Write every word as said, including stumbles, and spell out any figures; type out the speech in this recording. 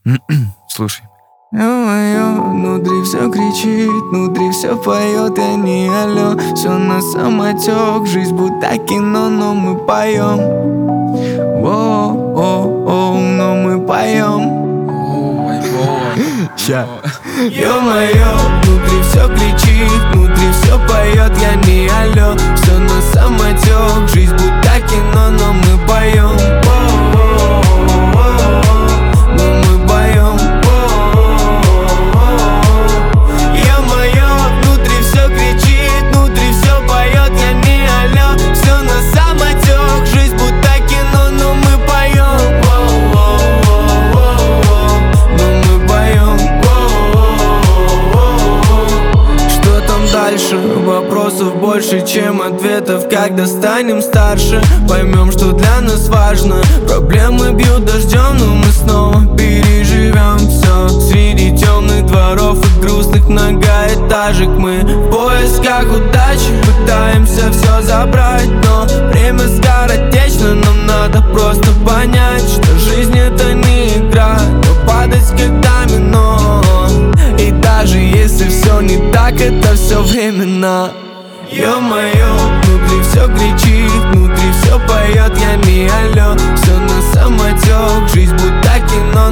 Слушай. Ё-моё, внутри все кричит, внутри все поет, я не алё. Все на самотек, жизнь будто кино, но мы поем. Воу-оу-оу, но мы поем. Ой, Вова. Ща. Ё-моё, внутри все кричит, внутри все поет, я не алё. Все на самотек, жизнь будто кино, но мы поем. Но мы поем. Ё-моё, внутри все кричит, внутри все поет, я не алё. Все на самотек, жизнь будто кино, но мы поем. Но мы поем. Что там дальше? Вопросов больше, чем ответов. Когда станем старше, поймем, что для нас важно. Проблемы бьют дождем, но мы снова переживем все. Среди темных дворов и грустных многоэтажек мы в поисках удачи пытаемся все забрать. Но время скоротечно, нам надо просто понять, что жизнь это не игра, но падать как домино. И даже если все не так, это все временно. Ё-моё, внутри все кричит, внутри все поет, я не алё. Все на самотек, жизнь будто кино,